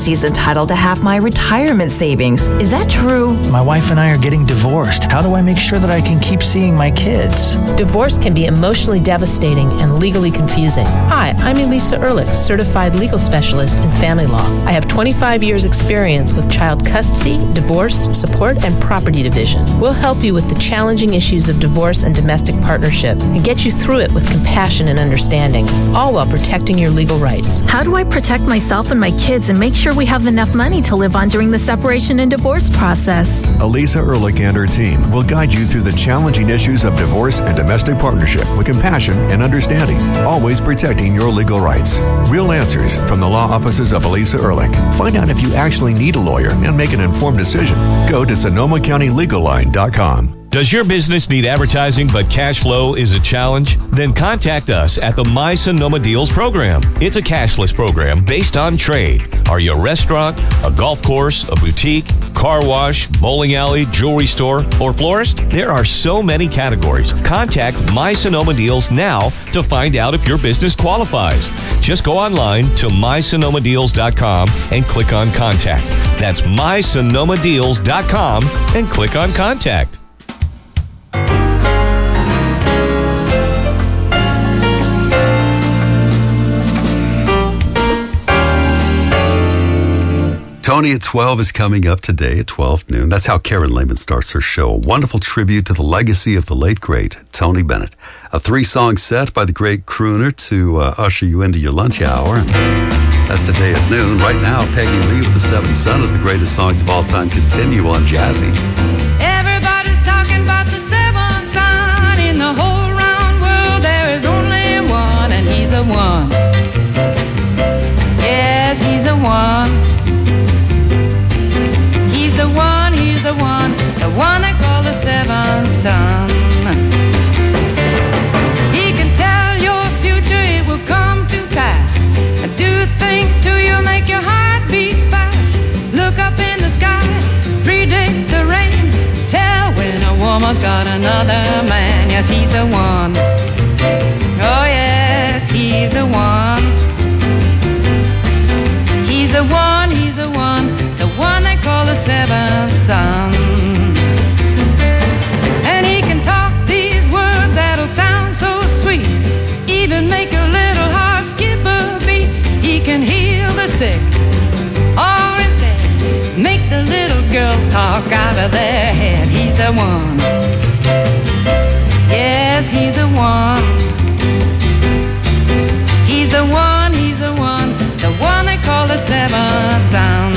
He's entitled to half my retirement savings. Is that true? My wife and I are getting divorced. How do I make sure that I can keep seeing my kids? Divorce can be emotionally devastating and legally confusing. Hi, I'm Elisa Ehrlich, certified legal specialist in family law. I have 25 years experience with child custody, divorce, support, and property division. We'll help you with the challenging issues of divorce and domestic partnership and get you through it with compassion and understanding, all while protecting your legal rights. How do I protect myself and my kids and make sure we have enough money to live on during the separation and divorce process? Elisa Ehrlich and her team will guide you through the challenging issues of divorce and domestic partnership with compassion and understanding, always protecting your legal rights. Real answers from the law offices of Elisa Ehrlich. Find out if you actually need a lawyer and make an informed decision. Go to SonomaCountyLegalLine.com. Does your business need advertising but cash flow is a challenge? Then contact us at the My Sonoma Deals program. It's a cashless program based on trade. Are you a restaurant, a golf course, a boutique, car wash, bowling alley, jewelry store, or florist? There are so many categories. Contact My Sonoma Deals now to find out if your business qualifies. Just go online to MySonomaDeals.com and click on Contact. That's MySonomaDeals.com and click on Contact. Tony at 12 is coming up today at 12 noon. That's how Karen Lehman starts her show. A wonderful tribute to the legacy of the late, great Tony Bennett. A 3-song set by the great crooner to usher you into your lunch hour. That's today at noon. Right now, Peggy Lee with The Seventh Son as the greatest songs of all time continue on Jazzy. Everybody's talking about the seventh son. In the whole round world, there is only one, and he's the one. Yes, he's the one. He's the one they call the seventh son. He can tell your future, it will come to pass. Do things to you, make your heart beat fast. Look up in the sky, predict the rain. Tell when a woman's got another man. Yes, he's the one. Oh yes, he's the one. He's the one, he's the one they call the seventh son. And he can talk these words that'll sound so sweet, even make a little heart skip a beat. He can heal the sick, or instead make the little girls talk out of their head. He's the one. Yes, he's the one. He's the one, he's the one they call the seventh son.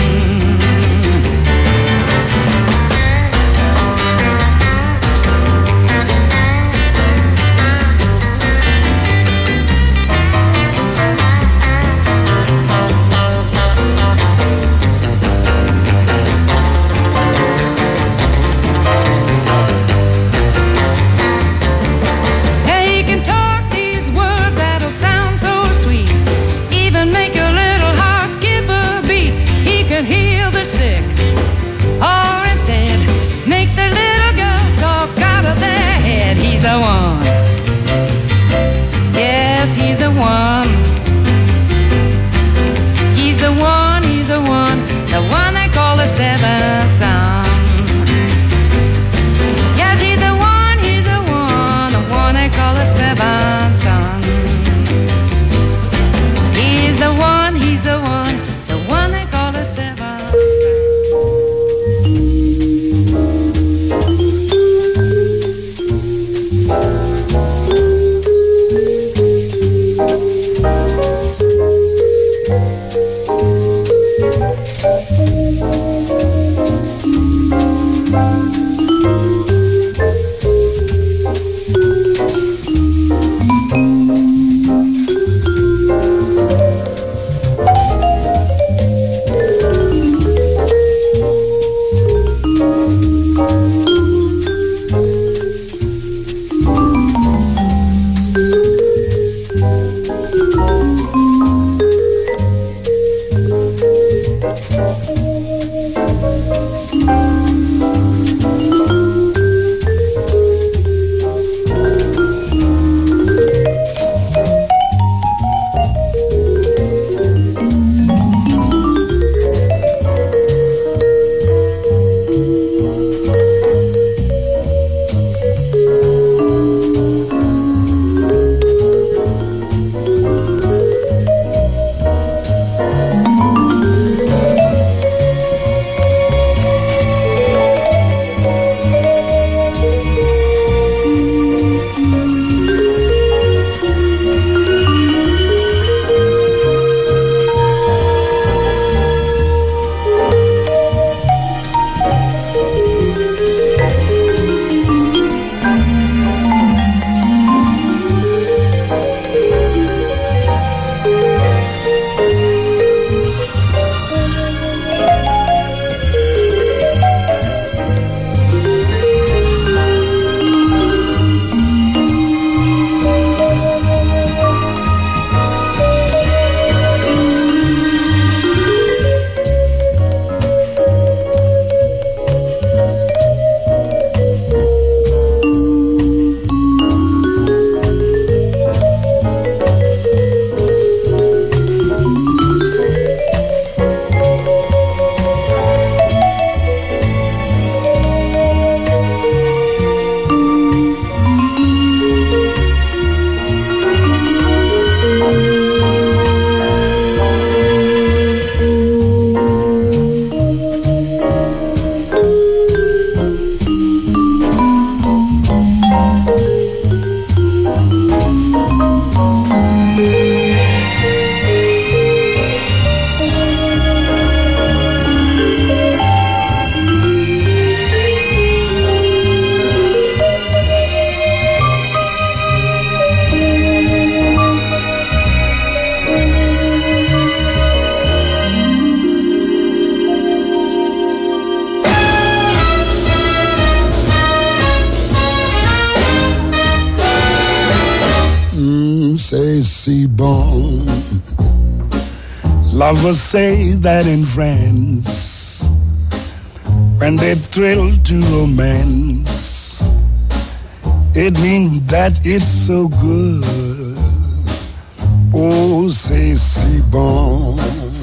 C-Bone. Lovers say that in France, when they thrill to romance, it means that it's so good. Oh, say C-Bone.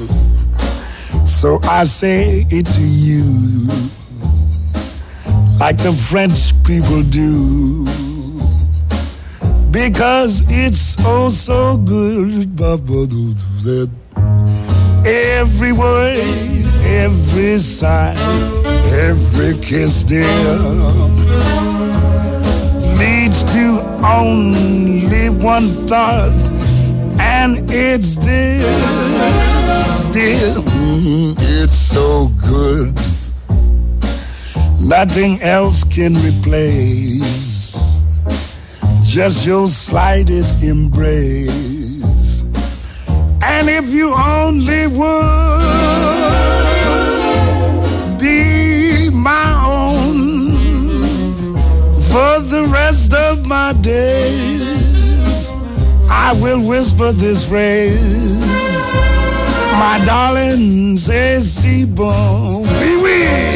So I say it to you, like the French people do, because it's oh so good. Every word, every sigh, every kiss, dear, leads to only one thought, and it's this, dear. It's so good, nothing else can replace just your slightest embrace. And if you only would be my own for the rest of my days, I will whisper this phrase, my darling, say C-Bone, oui, oui.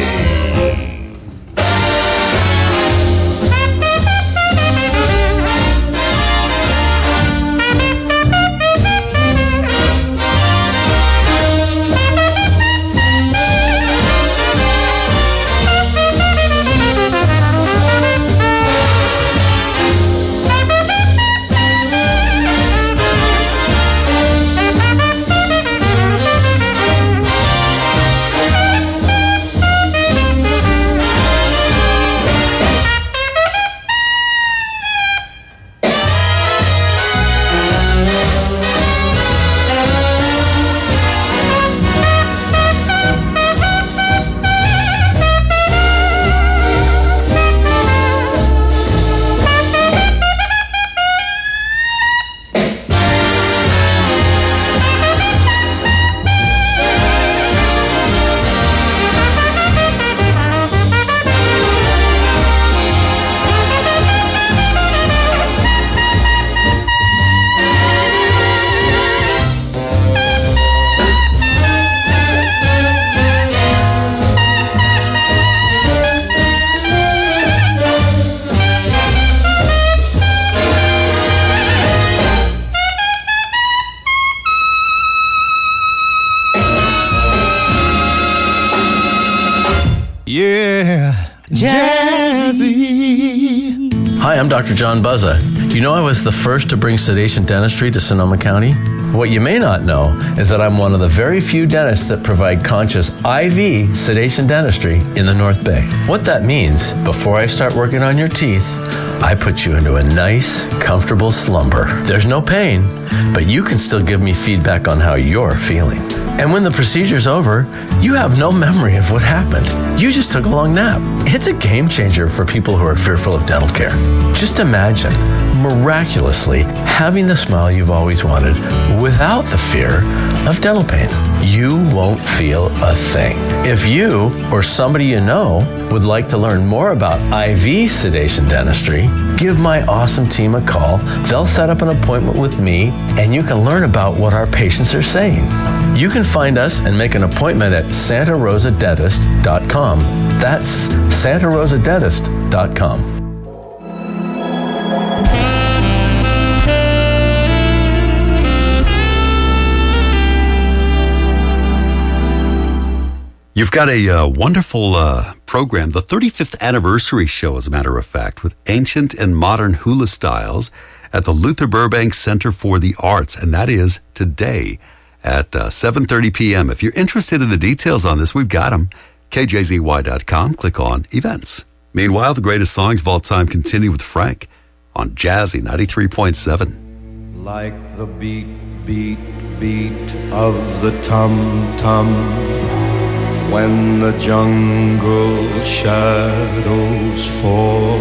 Hi, I'm Dr. John Buzza. Do you know I was the first to bring sedation dentistry to Sonoma County? What you may not know is that I'm one of the very few dentists that provide conscious IV sedation dentistry in the North Bay. What that means, before I start working on your teeth, I put you into a nice, comfortable slumber. There's no pain, but you can still give me feedback on how you're feeling. And when the procedure's over, you have no memory of what happened. You just took a long nap. It's a game changer for people who are fearful of dental care. Just imagine, miraculously, having the smile you've always wanted without the fear of dental pain. You won't feel a thing. If you or somebody you know would like to learn more about IV sedation dentistry, give my awesome team a call. They'll set up an appointment with me, and you can learn about what our patients are saying. You can find us and make an appointment at santarosadentist.com. That's santarosadentist.com. You've got a wonderful program, the 35th anniversary show, as a matter of fact, with ancient and modern hula styles at the Luther Burbank Center for the Arts, and that is today at 7:30 p.m. If you're interested in the details on this, we've got them. KJZY.com. Click on events. Meanwhile, the greatest songs of all time continue with Frank on Jazzy 93.7. Like the beat, beat, beat of the tum-tum when the jungle shadows fall,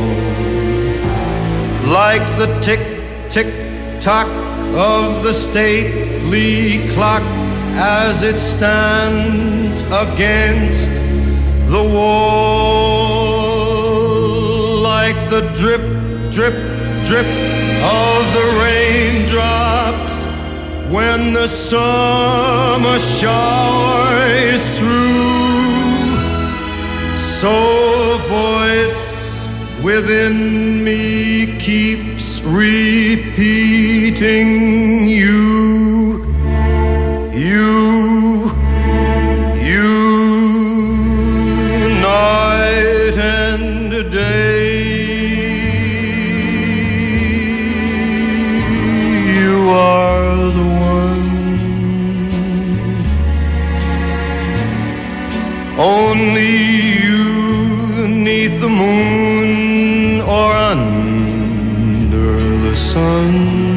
like the tick, tick, tock of the stately clock as it stands against the wall, like the drip, drip, drip of the raindrops when the summer shower is through, so a voice within me keeps repeating you, night and day. You are the one. Only you, 'neath the moon or under the sun,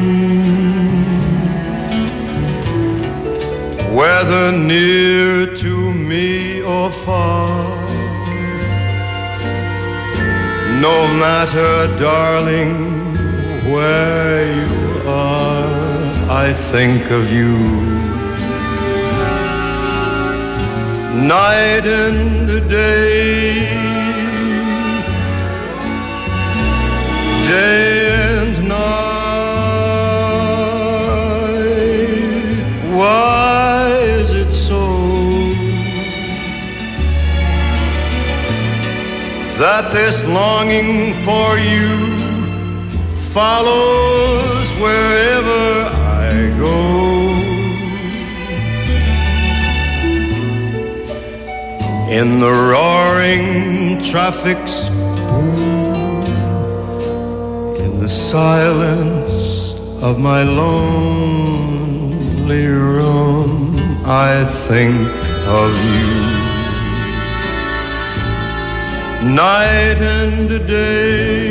whether near to me or far, no matter, darling, where you are, I think of you. Night and day, day and night. Why is it so that this longing for you follows wherever I go? In the roaring traffic's boom, in the silence of my lonely room, I think of you. Night and day,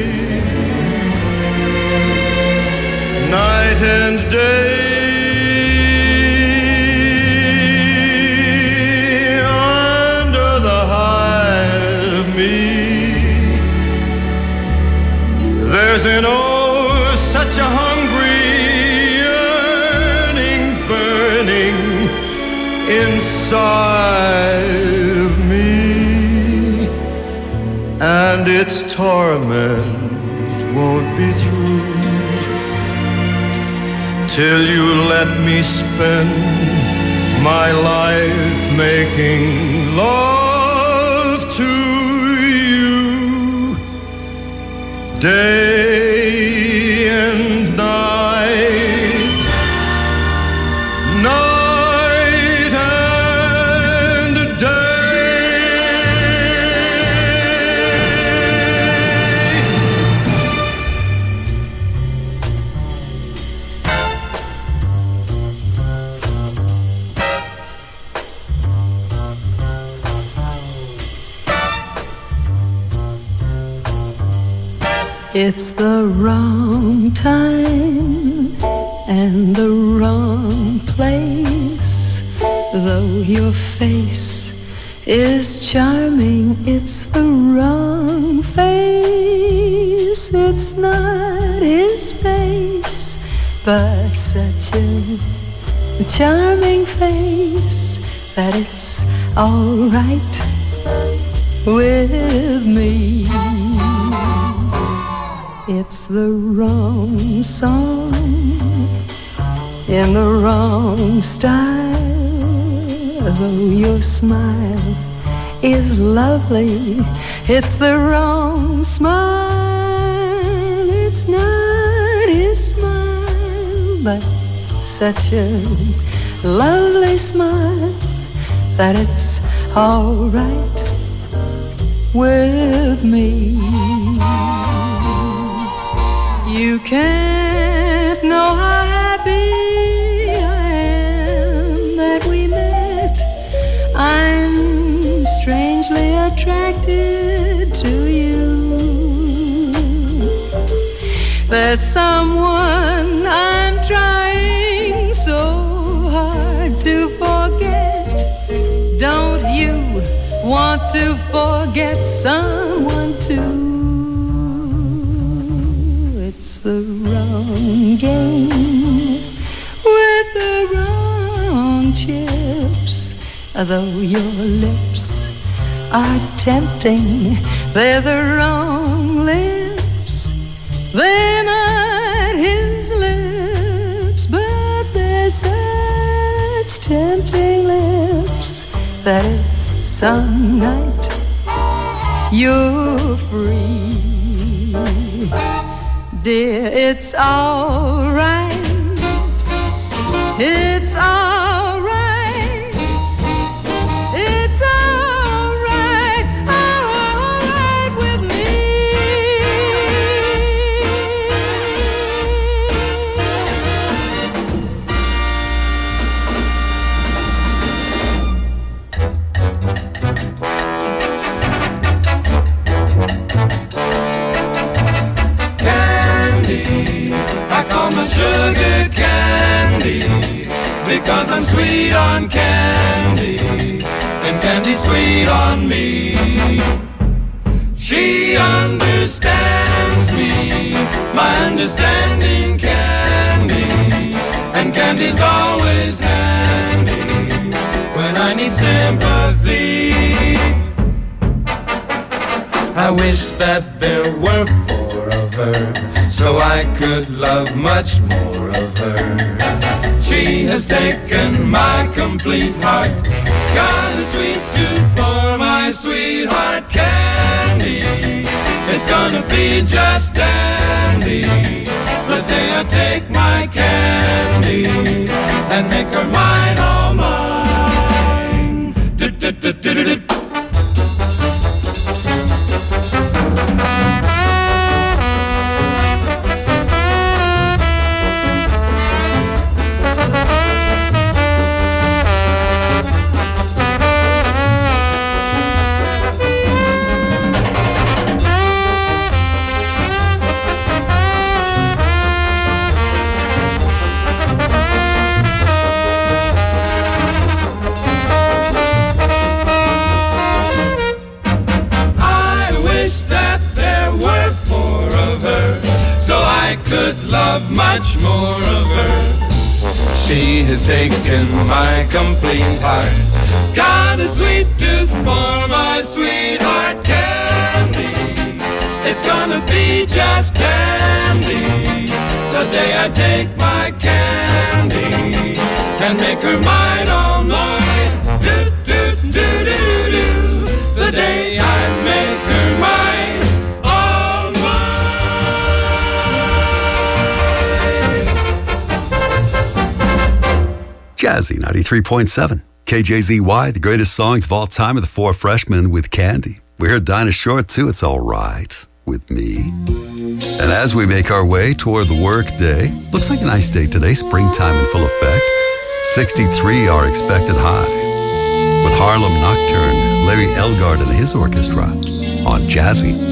night and day. There's an such a hungry yearning burning inside of me, and its torment won't be through till you let me spend my life making love to you. Day and night, night and It's the wrong time and the wrong place. Though your face is charming, it's the wrong face. It's not his face, but such a charming face that it's all right with me. It's the wrong song in the wrong style. Though your smile is lovely, it's the wrong smile. It's not his smile, but such a lovely smile that it's all right with me. You can't know how happy I am that we met. I'm strangely attracted to you. There's someone I'm trying so hard to forget. Don't you want to forget someone too? The wrong game with the wrong chips. Though your lips are tempting, they're the wrong lips. They're not his lips, but they're so that some night you're free. Dear, it's all right. It's all right. It's all right with me. Candy, I call my sugar candy, because I'm sweet on candy, and candy's sweet on me. She understands me, my understanding candy, and candy's always handy when I need sympathy. I wish that there were four of her, so I could love much more of her. She has taken my complete heart, got a sweet tooth for my sweetheart candy. It's gonna be just dandy the day I take my candy and make her mine, all mine. Do-do-do-do-do-do. Could love much more of her. She has taken my complete heart, got a sweet tooth for my sweetheart candy. It's gonna be just dandy the day I take my candy and make her mine, all mine. Do do do do do. The day I make her mine, all mine. Jazzy 93.7. KJZY, the greatest songs of all time are the Four Freshmen with Candy. We heard Dinah Shore too, It's All Right with Me. And as we make our way toward the work day, looks like a nice day today, springtime in full effect. 63 our expected high. With Harlem Nocturne, Larry Elgart and his orchestra on Jazzy.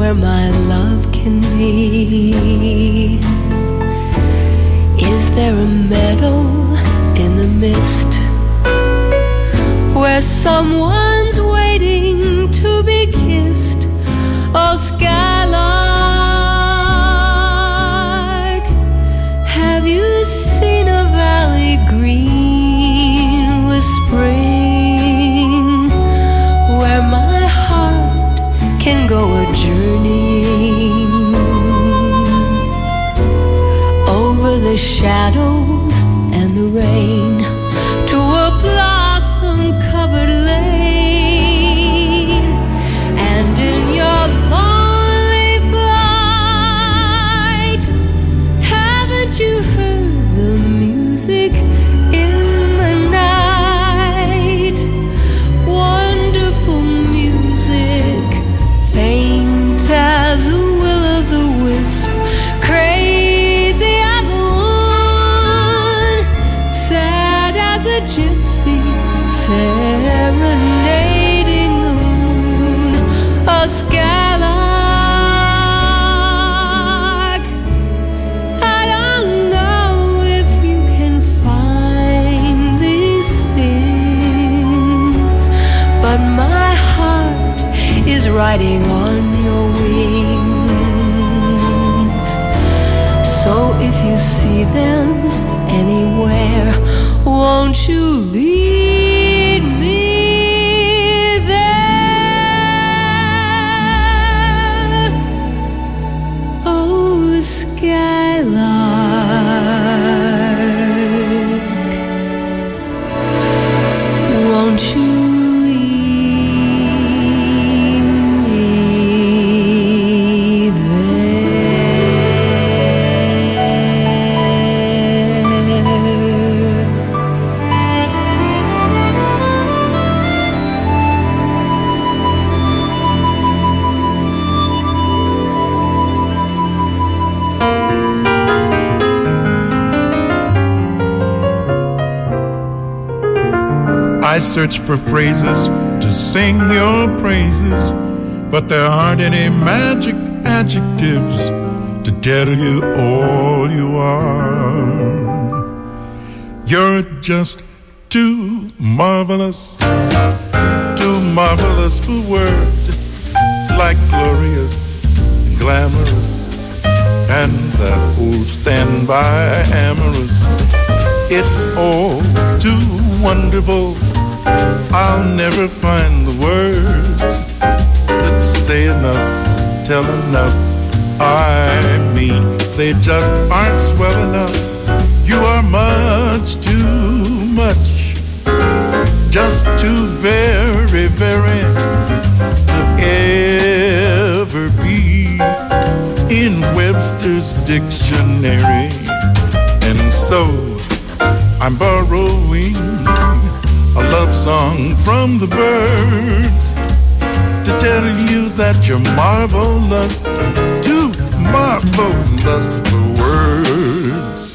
where my love can be. Is there a meadow in the mist where someone's waiting to be kissed? Oh, skylark, have you seen a valley green with spring, where my heart can go a journeying over the shadows and the rain to a blossom-covered lane? And in your lonely flight, haven't you heard the music in the night? Wonderful music, faint as a will-o'-the-wisp, crazy as a woman, sad as a gypsy, serenading the moon. A skylark, I don't know if you can find these things, but my heart is riding on your wings. So if you see them anywhere, won't you lead me there? Oh, skylark, won't you lead me I search for phrases to sing your praises, but there aren't any magic adjectives to tell you all you are. You're just too marvelous for words, like glorious, glamorous, and that old standby amorous. It's all too wonderful. I'll never find the words that say enough, tell enough. I mean, they just aren't swell enough. You are much too much, just too very, very to ever be in Webster's dictionary. And so I'm borrowing a love song from the birds to tell you that you're marvelous, too marvelous for words.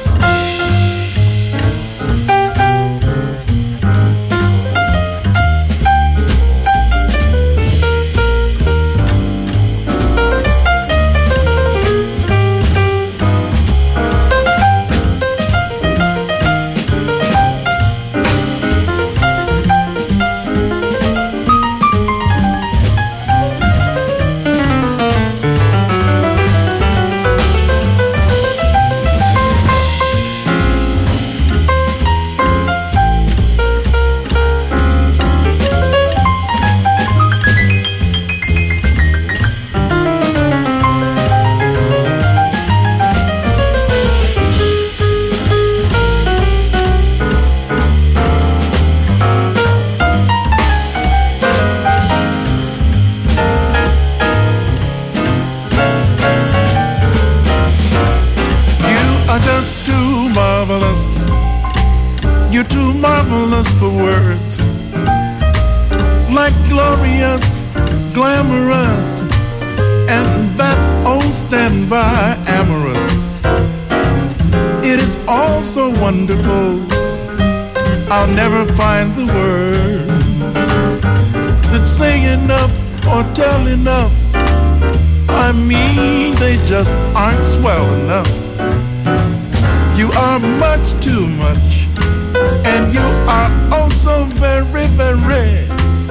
You're too marvelous for words, like glorious, glamorous, and that old standby amorous. It is all so wonderful, I'll never find the words that say enough or tell enough. I mean, they just aren't swell enough. You are much too much, and you are also very, very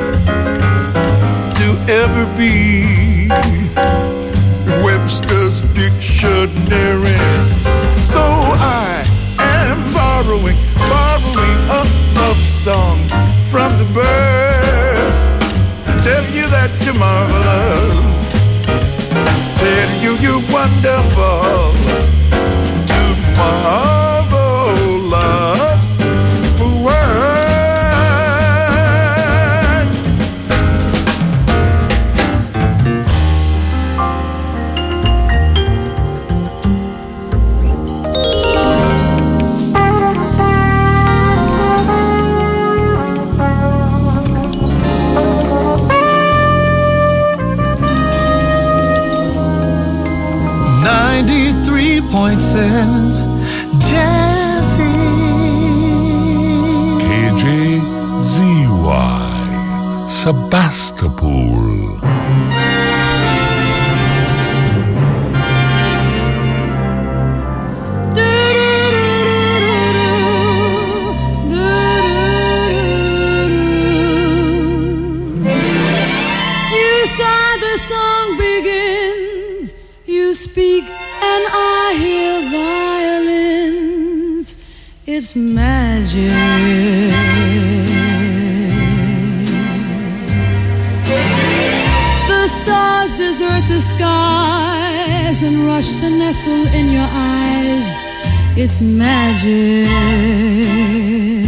to ever be Webster's dictionary. So I am borrowing a love song from the birds to tell you that you're marvelous, tell you you're wonderful, too marvelous for words. 93.7 Jazzy KJZY Sebastopol. It's magic. The stars desert the skies and rush to nestle in your eyes. It's magic.